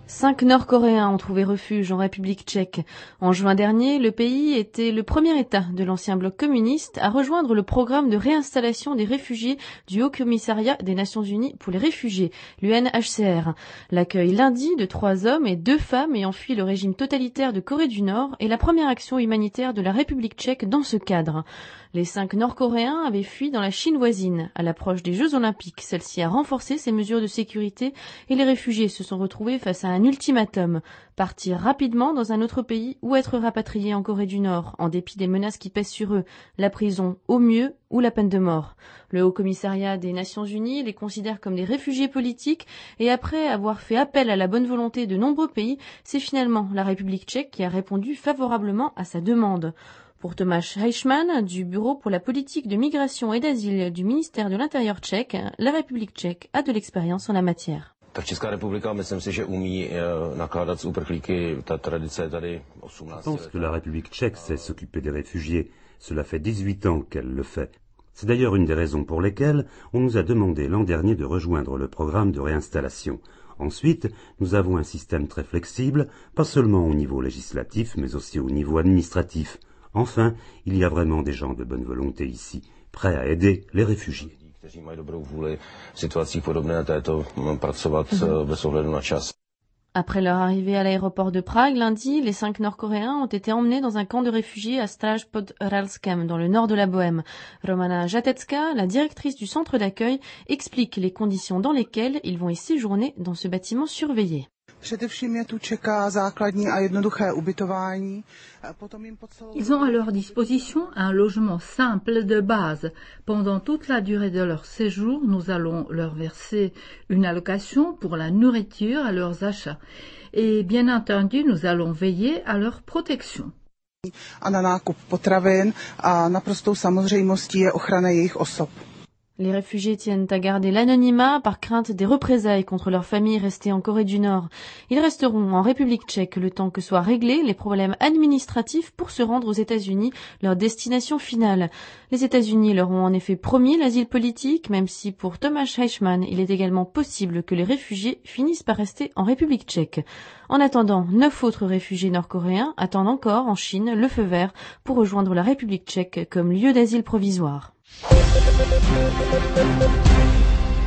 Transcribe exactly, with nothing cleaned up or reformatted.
Cinq Nord-Coréens ont trouvé refuge en République tchèque. En juin dernier, le pays était le premier État de l'ancien bloc communiste à rejoindre le programme de réinstallation des réfugiés du Haut-Commissariat des Nations Unies pour les réfugiés, l'U N H C R. L'accueil lundi de trois hommes et deux femmes ayant fui le régime totalitaire de Corée du Nord est la première action humanitaire de la République tchèque dans ce cadre. Les cinq Nord-Coréens avaient fui dans la Chine voisine. À l'approche des Jeux Olympiques, celle-ci a renforcé ses mesures de sécurité et les réfugiés se sont retrouvés face à un ultimatum. Partir rapidement dans un autre pays ou être rapatriés en Corée du Nord, en dépit des menaces qui pèsent sur eux, la prison au mieux ou la peine de mort. Le Haut-Commissariat des Nations Unies les considère comme des réfugiés politiques et après avoir fait appel à la bonne volonté de nombreux pays, c'est finalement la République tchèque qui a répondu favorablement à sa demande. Pour Tomáš Heichmann, du Bureau pour la politique de migration et d'asile du ministère de l'Intérieur tchèque, la République tchèque a de l'expérience en la matière. Je pense que la République tchèque sait s'occuper des réfugiés. Cela fait dix-huit ans qu'elle le fait. C'est d'ailleurs une des raisons pour lesquelles on nous a demandé l'an dernier de rejoindre le programme de réinstallation. Ensuite, nous avons un système très flexible, pas seulement au niveau législatif, mais aussi au niveau administratif. Enfin, il y a vraiment des gens de bonne volonté ici, prêts à aider les réfugiés. Après leur arrivée à l'aéroport de Prague lundi, les cinq Nord-Coréens ont été emmenés dans un camp de réfugiés à Stráž pod Ralskem, dans le nord de la Bohême. Romana Jatecká, la directrice du centre d'accueil, explique les conditions dans lesquelles ils vont y séjourner dans ce bâtiment surveillé. Ils ont à leur disposition un logement simple de base. Pendant toute la durée de leur séjour, nous allons leur verser une allocation pour la nourriture à leurs achats. Et bien entendu, nous allons veiller à leur protection. Les réfugiés tiennent à garder l'anonymat par crainte des représailles contre leurs familles restées en Corée du Nord. Ils resteront en République tchèque le temps que soient réglés les problèmes administratifs pour se rendre aux États-Unis, leur destination finale. Les États-Unis leur ont en effet promis l'asile politique, même si pour Tomáš Heichmann, il est également possible que les réfugiés finissent par rester en République tchèque. En attendant, neuf autres réfugiés nord-coréens attendent encore en Chine le feu vert pour rejoindre la République tchèque comme lieu d'asile provisoire. Thank you.